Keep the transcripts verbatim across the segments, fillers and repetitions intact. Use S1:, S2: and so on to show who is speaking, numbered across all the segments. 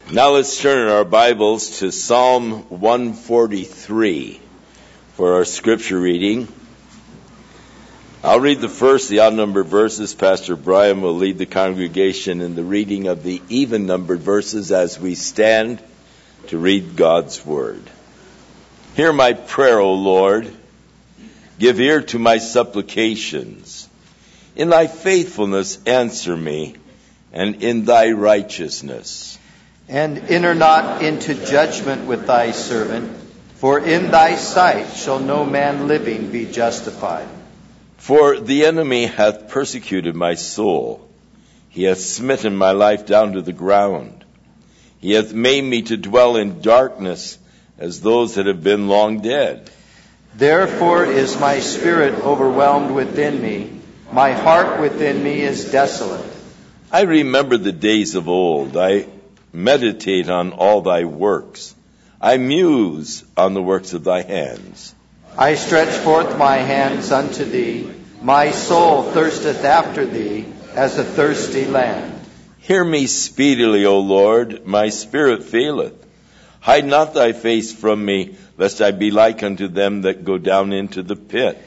S1: Now let's turn our Bibles to Psalm one forty-three for our scripture reading. I'll read the first, the odd-numbered verses. Pastor Brian will lead the congregation in the reading of the even-numbered verses as we stand to read God's Word. Hear my prayer, O Lord. Give ear to my supplications. In thy faithfulness answer me, and in thy righteousness.
S2: And enter not into judgment with thy servant, for in thy sight shall no man living be justified.
S1: For the enemy hath persecuted my soul. He hath smitten my life down to the ground. He hath made me to dwell in darkness as those that have been long dead.
S2: Therefore is my spirit overwhelmed within me. My heart within me is desolate.
S1: I remember the days of old. I meditate on all thy works. I muse on the works of thy hands.
S2: I stretch forth my hands unto thee. My soul thirsteth after thee as a thirsty land.
S1: Hear me speedily, O Lord. My spirit faileth. Hide not thy face from me, lest I be like unto them that go down into the pit.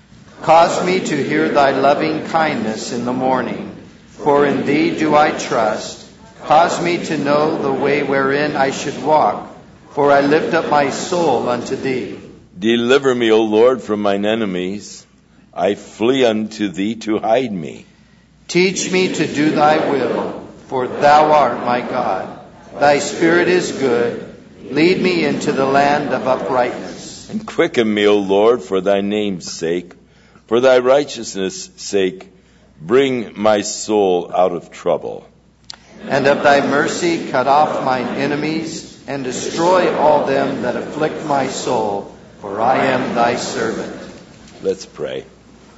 S2: Cause me to hear thy loving kindness in the morning, for in thee do I trust. Cause me to know the way wherein I should walk, for I lift up my soul unto thee.
S1: Deliver me, O Lord, from mine enemies. I flee unto thee to hide me.
S2: Teach me to do thy will, for thou art my God. Thy spirit is good. Lead me into the land of uprightness.
S1: And quicken me, O Lord, for thy name's sake. For thy righteousness' sake, bring my soul out of trouble.
S2: And of thy mercy cut off mine enemies, and destroy all them that afflict my soul, for I am thy servant.
S1: Let's pray.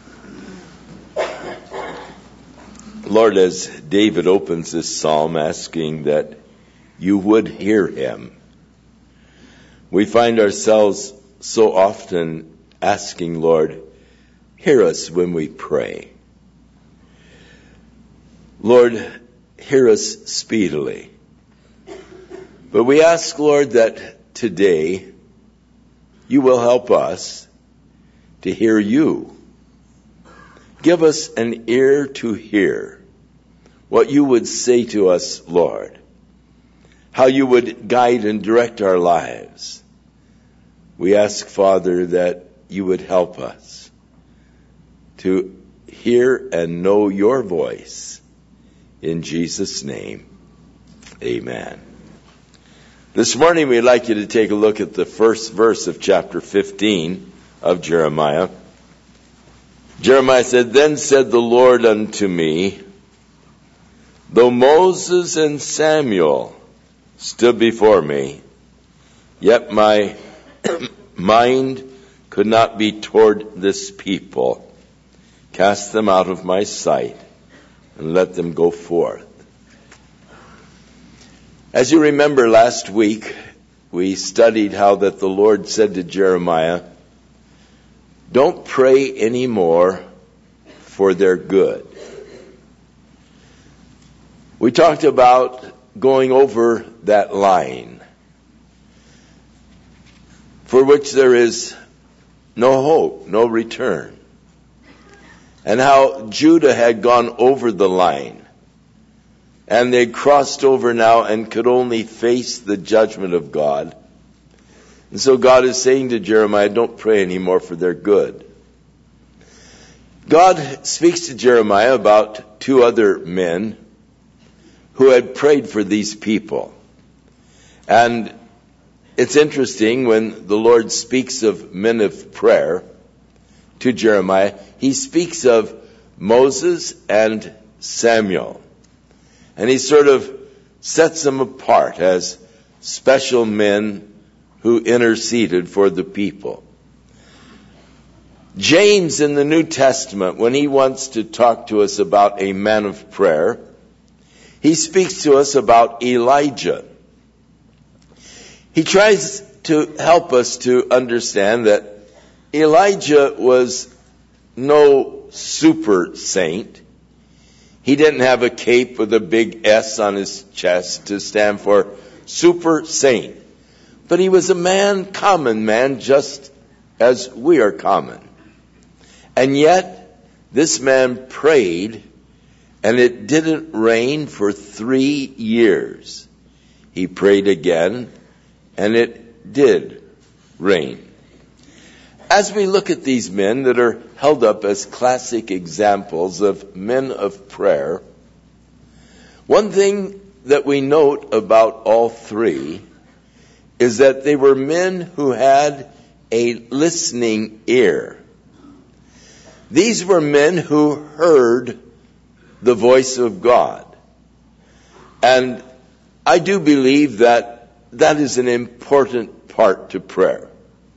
S1: Lord, as David opens this psalm asking that you would hear him, we find ourselves so often asking, Lord, hear us when we pray. Lord, hear us speedily. But we ask, Lord, that today you will help us to hear you. Give us an ear to hear what you would say to us, Lord. How you would guide and direct our lives. We ask, Father, that you would help us to hear and know your voice. In Jesus' name, amen. This morning we'd like you to take a look at the first verse of chapter fifteen of Jeremiah. Jeremiah said, Then said the Lord unto me, Though Moses and Samuel stood before me, yet my mind could not be toward this people. Cast them out of my sight, and let them go forth. As you remember, last week we studied how that the Lord said to Jeremiah, Don't pray anymore for their good. We talked about going over that line for which there is no hope, no return. And how Judah had gone over the line. And they crossed over now and could only face the judgment of God. And so God is saying to Jeremiah, don't pray anymore for their good. God speaks to Jeremiah about two other men who had prayed for these people. And it's interesting when the Lord speaks of men of prayer to Jeremiah, he speaks of Moses and Samuel. And he sort of sets them apart as special men who interceded for the people. James in the New Testament, when he wants to talk to us about a man of prayer, he speaks to us about Elijah. He tries to help us to understand that Elijah was no super saint. He didn't have a cape with a big S on his chest to stand for super saint. But he was a man, common man, just as we are common. And yet, this man prayed, and it didn't rain for three years. He prayed again, and it did rain. As we look at these men that are held up as classic examples of men of prayer, one thing that we note about all three is that they were men who had a listening ear. These were men who heard the voice of God. And I do believe that that is an important part to prayer.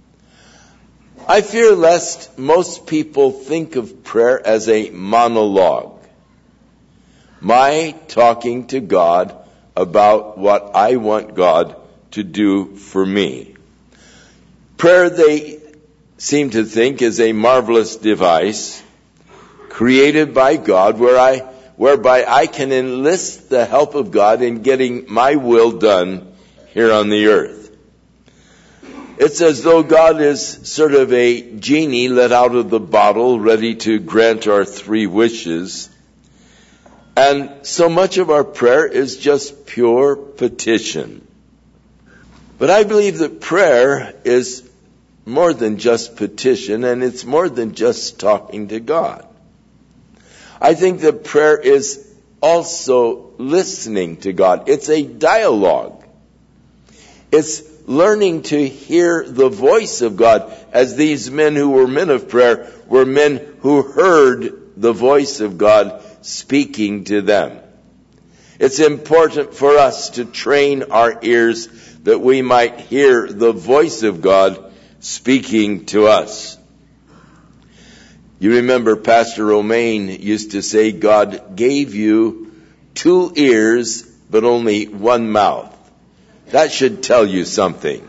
S1: I fear lest most people think of prayer as a monologue. My talking to God about what I want God to do for me. Prayer, they seem to think, is a marvelous device created by God where I, whereby I can enlist the help of God in getting my will done here on the earth. It's as though God is sort of a genie let out of the bottle, ready to grant our three wishes. And so much of our prayer is just pure petition. But I believe that prayer is more than just petition, and it's more than just talking to God. I think that prayer is also listening to God. It's a dialogue. It's learning to hear the voice of God, as these men who were men of prayer were men who heard the voice of God speaking to them. It's important for us to train our ears that we might hear the voice of God speaking to us. You remember Pastor Romaine used to say, God gave you two ears but only one mouth. That should tell you something.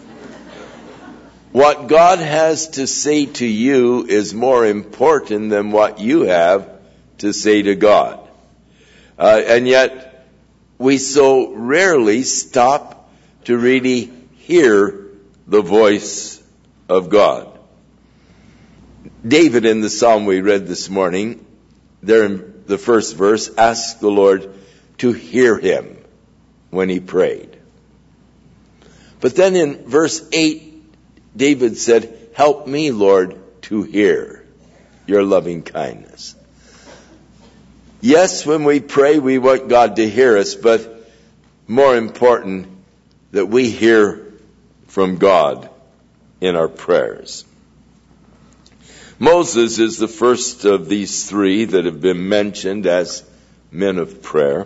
S1: What God has to say to you is more important than what you have to say to God. Uh, and yet, we so rarely stop to really hear the voice of God. David, in the psalm we read this morning, there in the first verse, asked the Lord to hear him when he prayed. But then in verse eight, David said, help me, Lord, to hear your loving kindness. Yes, when we pray, we want God to hear us, but more important, that we hear from God in our prayers. Moses is the first of these three that have been mentioned as men of prayer.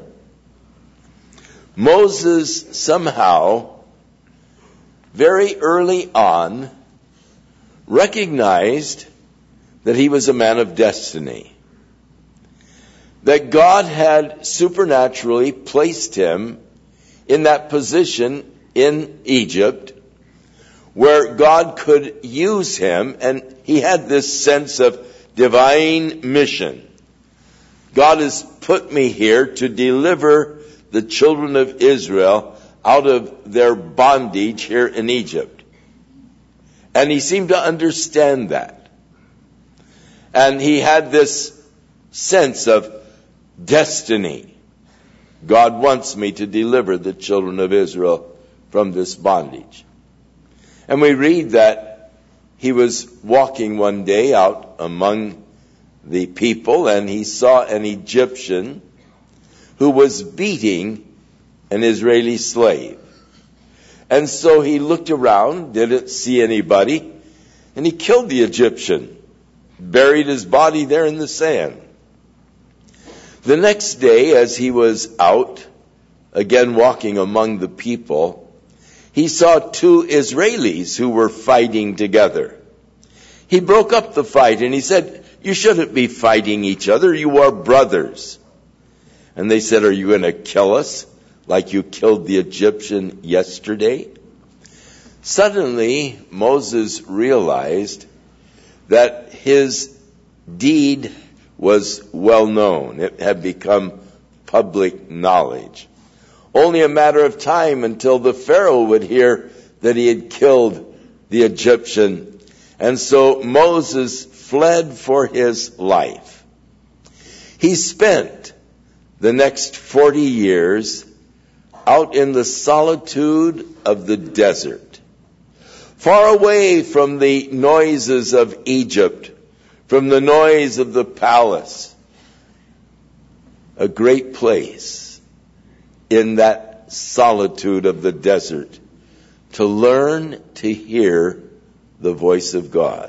S1: Moses somehow, very early on, recognized that he was a man of destiny. That God had supernaturally placed him in that position in Egypt where God could use him, and he had this sense of divine mission. God has put me here to deliver the children of Israel out of their bondage here in Egypt. And he seemed to understand that. And he had this sense of destiny. God wants me to deliver the children of Israel from this bondage. And we read that he was walking one day out among the people, and he saw an Egyptian who was beating an Israeli slave. And so he looked around, didn't see anybody, and he killed the Egyptian, buried his body there in the sand. The next day, as he was out, again walking among the people, he saw two Israelis who were fighting together. He broke up the fight and he said, you shouldn't be fighting each other, you are brothers. And they said, are you going to kill us like you killed the Egyptian yesterday? Suddenly, Moses realized that his deed was well known. It had become public knowledge. Only a matter of time until the Pharaoh would hear that he had killed the Egyptian. And so Moses fled for his life. He spent the next forty years out in the solitude of the desert, far away from the noises of Egypt, from the noise of the palace. A great place in that solitude of the desert to learn to hear the voice of God.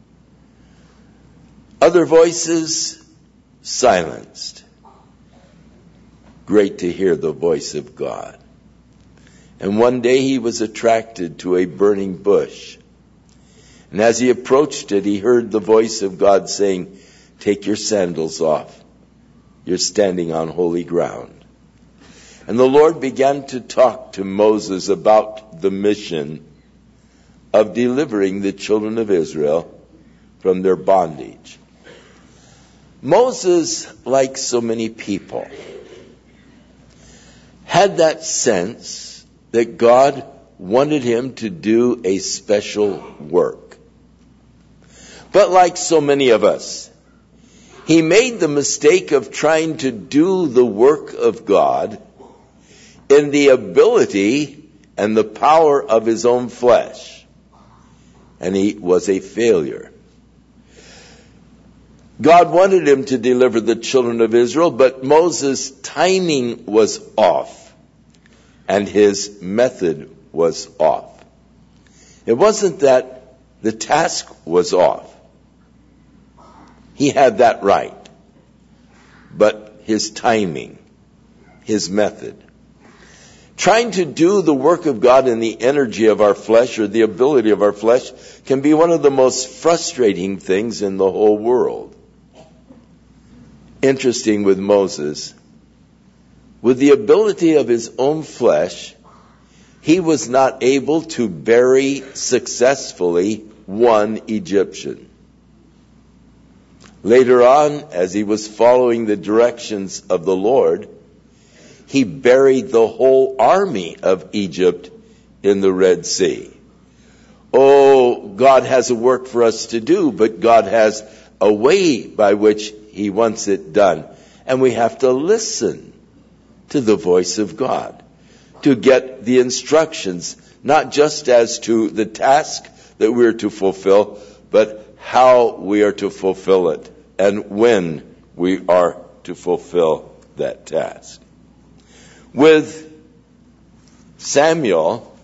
S1: Other voices silenced. Great to hear the voice of God. And one day he was attracted to a burning bush. And as he approached it, he heard the voice of God saying, "Take your sandals off. You're standing on holy ground." And the Lord began to talk to Moses about the mission of delivering the children of Israel from their bondage. Moses, like so many people, had that sense that God wanted him to do a special work. But like so many of us, he made the mistake of trying to do the work of God in the ability and the power of his own flesh. And he was a failure. God wanted him to deliver the children of Israel, but Moses' timing was off, and his method was off. It wasn't that the task was off. He had that right. But his timing, his method. Trying to do the work of God in the energy of our flesh or the ability of our flesh can be one of the most frustrating things in the whole world. Interesting with Moses, with the ability of his own flesh, he was not able to bury successfully one Egyptian. Later on, as he was following the directions of the Lord, he buried the whole army of Egypt in the Red Sea. Oh, God has a work for us to do, but God has a way by which he wants it done. And we have to listen to the voice of God to get the instructions, not just as to the task that we are to fulfill, but how we are to fulfill it and when we are to fulfill that task. With Samuel,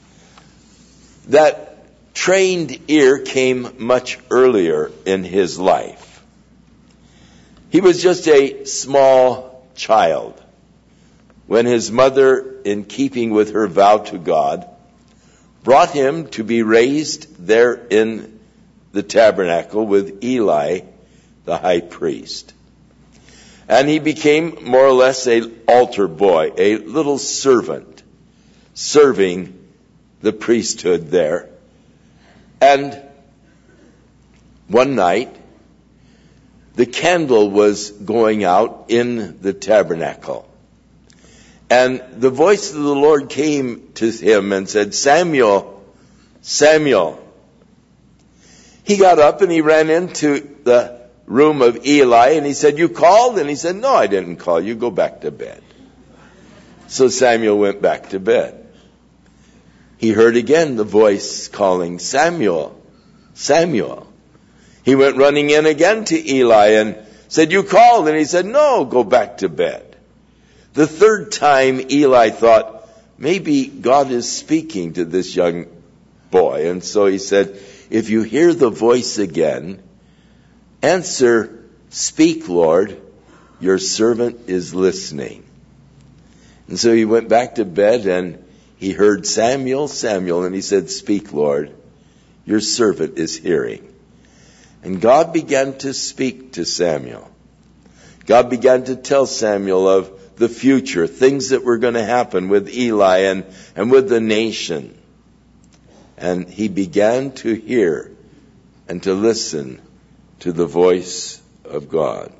S1: that trained ear came much earlier in his life. He was just a small child when his mother, in keeping with her vow to God, brought him to be raised there in the tabernacle with Eli, the high priest. And he became more or less an altar boy, a little servant, serving the priesthood there. And one night, the candle was going out in the tabernacle. And the voice of the Lord came to him and said, "Samuel, Samuel." He got up and he ran into the room of Eli and he said, "You called?" And he said, "No, I didn't call you. Go back to bed." So Samuel went back to bed. He heard again the voice calling, "Samuel, Samuel." He went running in again to Eli and said, "You called?" And he said, "No, go back to bed." The third time, Eli thought, maybe God is speaking to this young boy. And so he said, "If you hear the voice again, answer, 'Speak, Lord, your servant is listening.'" And so he went back to bed and he heard, "Samuel, Samuel." And he said, "Speak, Lord, your servant is hearing." And God began to speak to Samuel. God began to tell Samuel of the future, things that were going to happen with Eli and, and with the nation. And he began to hear and to listen to the voice of God.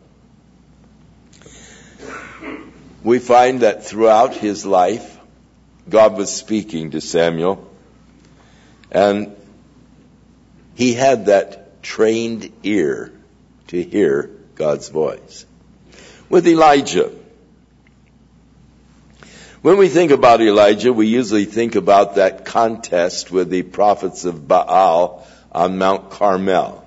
S1: We find that throughout his life, God was speaking to Samuel, and he had that trained ear to hear God's voice. With Elijah, when we think about Elijah, we usually think about that contest with the prophets of Baal on Mount Carmel.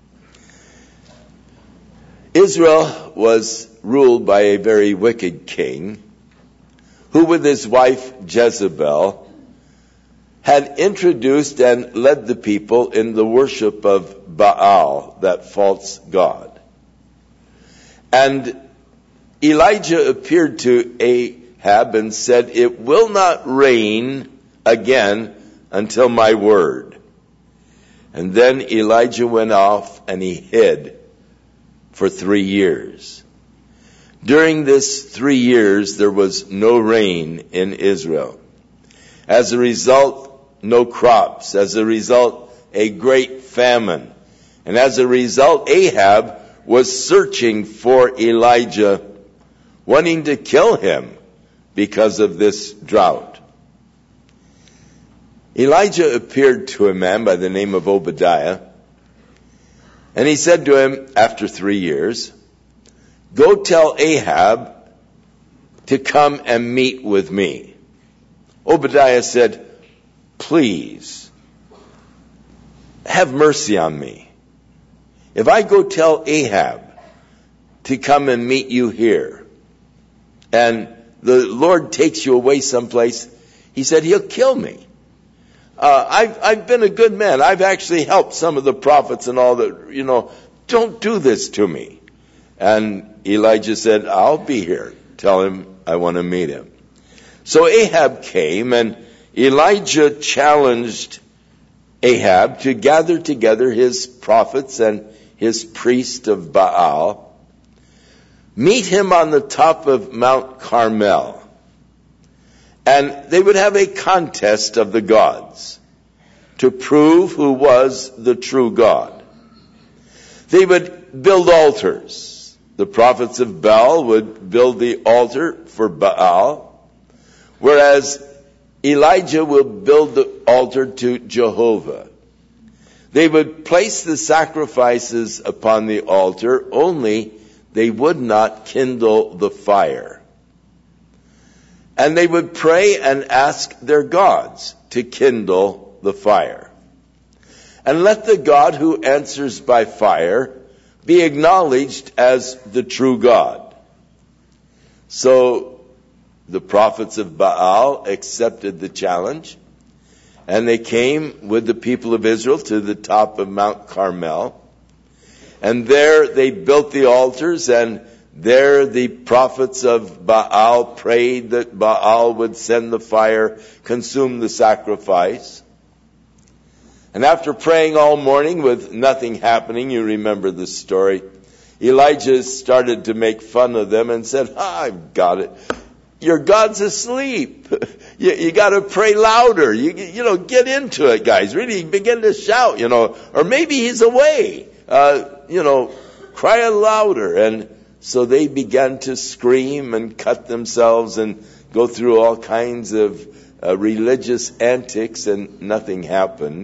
S1: Israel was ruled by a very wicked king who, with his wife Jezebel, had introduced and led the people in the worship of Baal, that false god. And Elijah appeared to Ahab and said, "It will not rain again until my word." And then Elijah went off and he hid for three years. During this three years, there was no rain in Israel. As a result, no crops. As a result, a great famine. And as a result, Ahab was searching for Elijah, wanting to kill him because of this drought. Elijah appeared to a man by the name of Obadiah, and he said to him after three years, "Go tell Ahab to come and meet with me." Obadiah said, "Please, have mercy on me. If I go tell Ahab to come and meet you here, and the Lord takes you away someplace," he said, "he'll kill me. Uh, I've, I've been a good man. I've actually helped some of the prophets and all that, you know, don't do this to me." And Elijah said, "I'll be here. Tell him I want to meet him." So Ahab came, and Elijah challenged Ahab to gather together his prophets and his priest of Baal, meet him on the top of Mount Carmel, and they would have a contest of the gods to prove who was the true God. They would build altars. The prophets of Baal would build the altar for Baal, whereas Elijah will build the altar to Jehovah. They would place the sacrifices upon the altar, only they would not kindle the fire. And they would pray and ask their gods to kindle the fire. And let the God who answers by fire be acknowledged as the true God. So the prophets of Baal accepted the challenge, and they came with the people of Israel to the top of Mount Carmel. And there they built the altars, and there the prophets of Baal prayed that Baal would send the fire, consume the sacrifice. And after praying all morning with nothing happening, you remember the story, Elijah started to make fun of them and said, "Ah, I've got it. Your God's asleep. You, you got to pray louder. You, you know, get into it, guys. Really begin to shout, you know, or maybe he's away. Uh, you know, cry louder." And so they began to scream and cut themselves and go through all kinds of uh, religious antics, and nothing happened.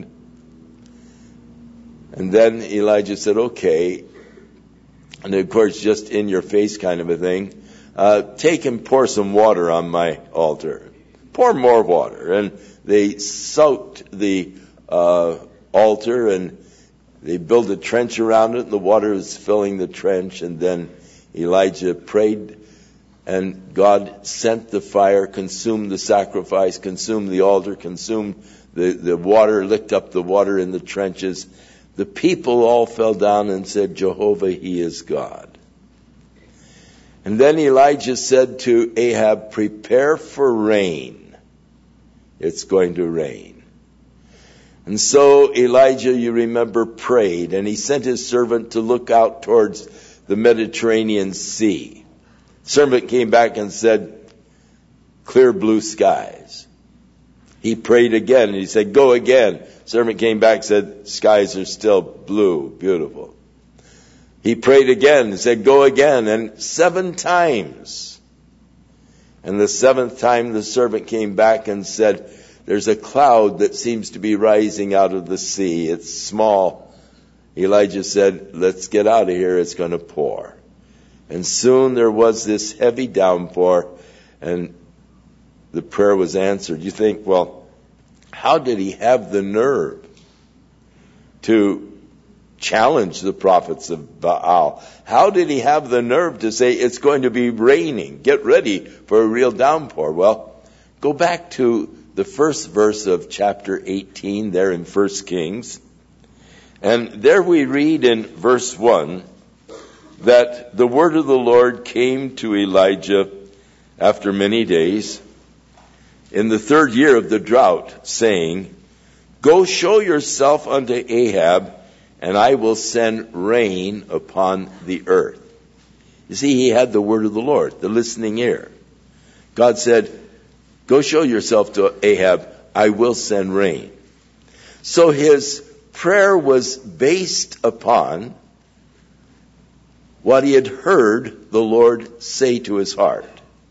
S1: And then Elijah said, "Okay," and of course, just in your face kind of a thing, uh, "take and pour some water on my altar. Pour more water." And they soaked the uh, altar, and they built a trench around it, and the water was filling the trench. And then Elijah prayed, and God sent the fire, consumed the sacrifice, consumed the altar, consumed the, the water, licked up the water in the trenches. The people all fell down and said, "Jehovah, he is God." And then Elijah said to Ahab, "Prepare for rain. It's going to rain." And so Elijah, you remember, prayed, and he sent his servant to look out towards the Mediterranean Sea. Servant came back and said, "Clear blue skies." He prayed again, and he said, "Go again." Servant came back and said, "Skies are still blue, beautiful." He prayed again and said, go again, and seven times. And the seventh time the servant came back and said, there's a cloud that seems to be rising out of the sea. It's small. Elijah said, let's get out of here. It's going to pour. And soon there was this heavy downpour, and the prayer was answered. You think, well, how did he have the nerve to challenge the prophets of Baal? How did he have the nerve to say it's going to be raining? Get ready for a real downpour. Well, go back to the first verse of chapter eighteen there in First Kings. And there we read in verse one that the word of the Lord came to Elijah after many days in the third year of the drought, saying, go show yourself unto Ahab, and I will send rain upon the earth. You see, he had the word of the Lord, the listening ear. God said, go show yourself to Ahab, I will send rain. So his prayer was based upon what he had heard the Lord say to his heart.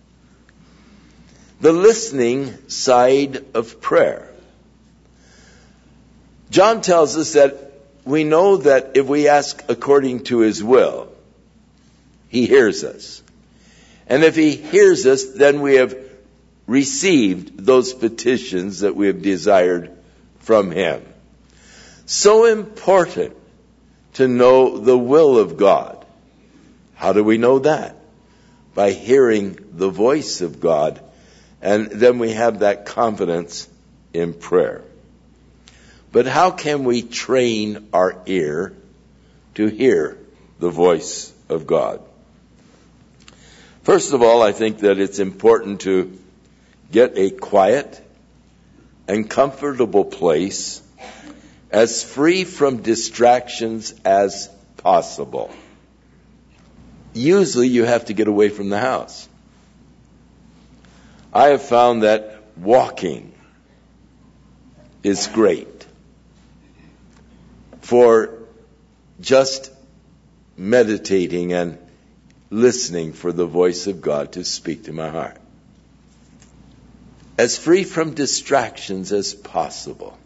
S1: The listening side of prayer. John tells us that we know that if we ask according to his will, he hears us. And if he hears us, then we have received those petitions that we have desired from him. So important to know the will of God. How do we know that? By hearing the voice of God. And then we have that confidence in prayer. But how can we train our ear to hear the voice of God? First of all, I think that it's important to get a quiet and comfortable place, as free from distractions as possible. Usually you have to get away from the house. I have found that walking is great for just meditating and listening for the voice of God to speak to my heart. As free from distractions as possible.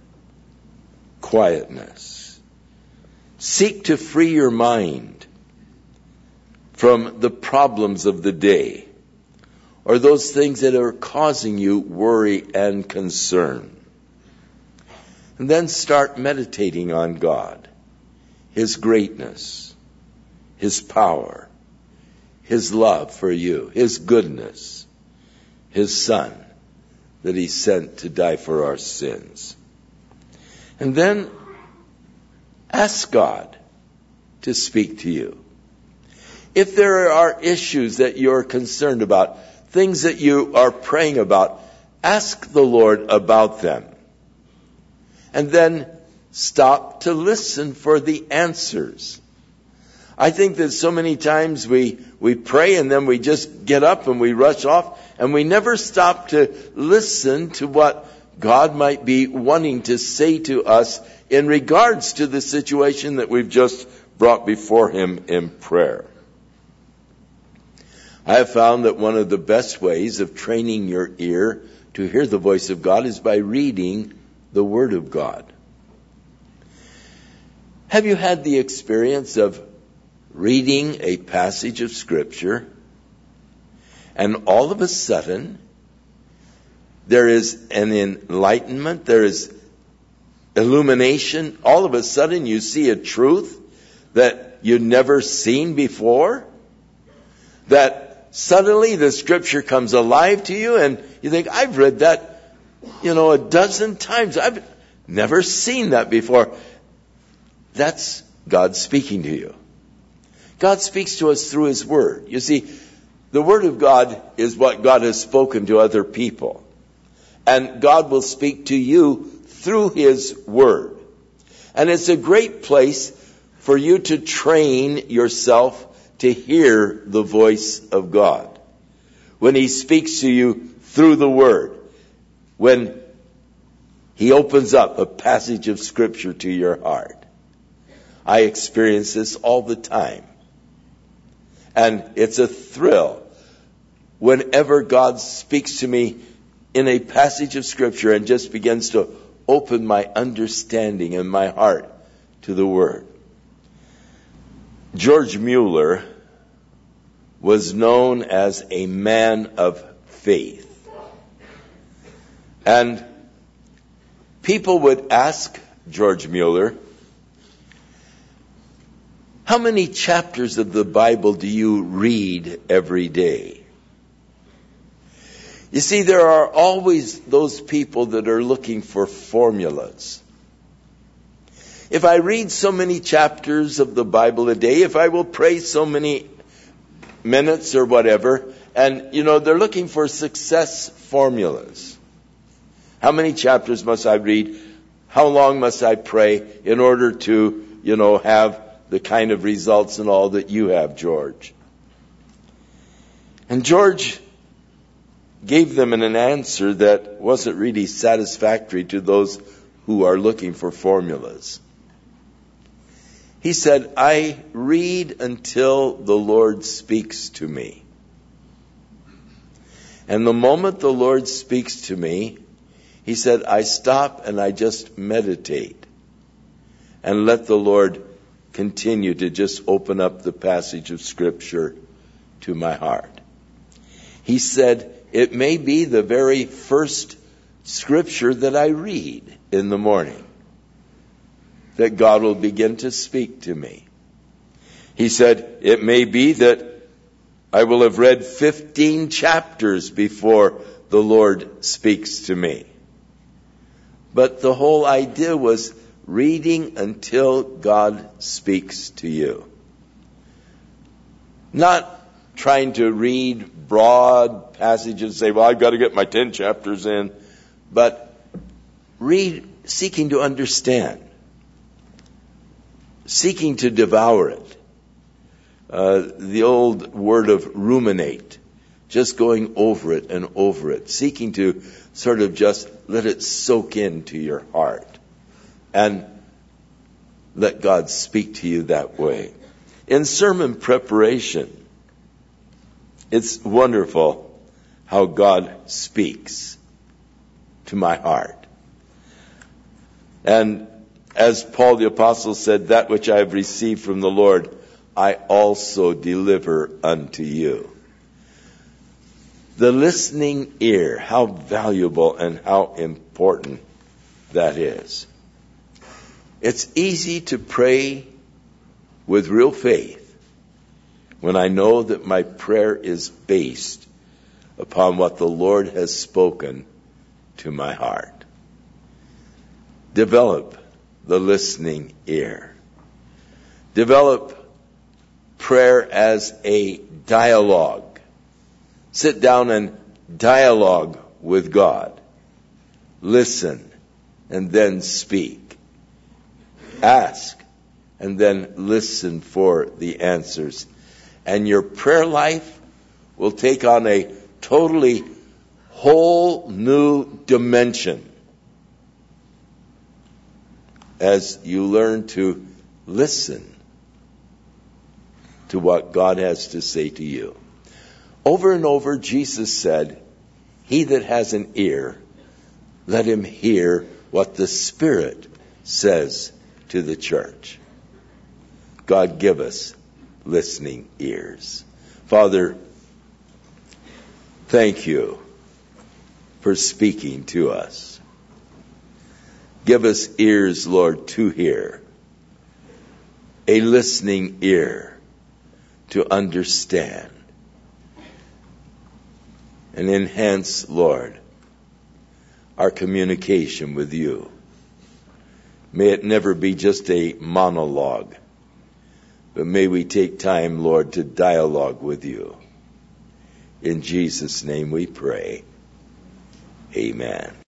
S1: Quietness. Seek to free your mind from the problems of the day, or those things that are causing you worry and concern. And then start meditating on God, his greatness, his power, his love for you, his goodness, his Son that he sent to die for our sins. And then ask God to speak to you. If there are issues that you're concerned about, things that you are praying about, ask the Lord about them. And then stop to listen for the answers. I think that so many times we, we pray and then we just get up and we rush off, and we never stop to listen to what God might be wanting to say to us in regards to the situation that we've just brought before him in prayer. I have found that one of the best ways of training your ear to hear the voice of God is by reading the Word of God. Have you had the experience of reading a passage of Scripture, and all of a sudden there is an enlightenment, there is illumination, all of a sudden you see a truth that you'd never seen before, that suddenly the Scripture comes alive to you and you think, I've read that, you know, a dozen times. I've never seen that before. That's God speaking to you. God speaks to us through his Word. You see, the Word of God is what God has spoken to other people. And God will speak to you through his Word. And it's a great place for you to train yourself to hear the voice of God. When he speaks to you through the Word. When he opens up a passage of Scripture to your heart. I experience this all the time. And it's a thrill whenever God speaks to me in a passage of Scripture and just begins to open my understanding and my heart to the Word. George Mueller was known as a man of faith. And people would ask George Mueller, how many chapters of the Bible do you read every day? You see, there are always those people that are looking for formulas. If I read so many chapters of the Bible a day, if I will pray so many minutes or whatever, and, you know, they're looking for success formulas. How many chapters must I read? How long must I pray in order to, you know, have the kind of results and all that you have, George? And George gave them an answer that wasn't really satisfactory to those who are looking for formulas. He said, I read until the Lord speaks to me. And the moment the Lord speaks to me, he said, I stop and I just meditate and let the Lord continue to just open up the passage of Scripture to my heart. He said, it may be the very first Scripture that I read in the morning that God will begin to speak to me. He said, it may be that I will have read fifteen chapters before the Lord speaks to me. But the whole idea was reading until God speaks to you. Not trying to read broad passages and say, well, I've got to get my ten chapters in. But read, seeking to understand. Seeking to devour it. Uh, the old word of ruminate. Just going over it and over it. Seeking to sort of just let it soak into your heart. And let God speak to you that way. In sermon preparation, it's wonderful how God speaks to my heart. And as Paul the Apostle said, that which I have received from the Lord, I also deliver unto you. The listening ear, how valuable and how important that is. It's easy to pray with real faith when I know that my prayer is based upon what the Lord has spoken to my heart. Develop the listening ear. Develop prayer as a dialogue. Sit down and dialogue with God. Listen and then speak. Ask and then listen for the answers. And your prayer life will take on a totally whole new dimension as you learn to listen to what God has to say to you. Over and over, Jesus said, he that has an ear, let him hear what the Spirit says to the church. God, give us listening ears. Father, thank you for speaking to us. Give us ears, Lord, to hear. A listening ear to understand. And enhance, Lord, our communication with you. May it never be just a monologue, but may we take time, Lord, to dialogue with you. In Jesus' name we pray. Amen.